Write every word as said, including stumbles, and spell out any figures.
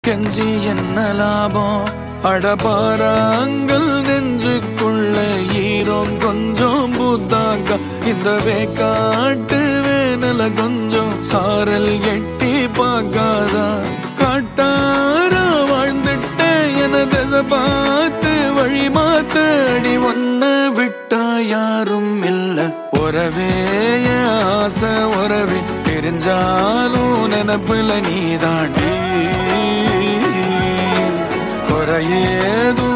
கெஞ்சி என்ன லாபம் அடபாராங்கள் நெஞ்சுக்குள்ள ஈரம் கொஞ்சம் பூத்தாக்கா இந்த வேக்காட்டு வேனல கொஞ்சம் சாரல் எட்டி பார்க்காதா காட்டாரா வாழ்ந்துட்ட என திசை பார்த்து வழி மாத்து அடி ஒன்ன விட்டா யாரும் இல்ல உறவே ஆசை உறவே தெரிஞ்சாலும் நினப்புல நீ தாண்டி குறையேதும்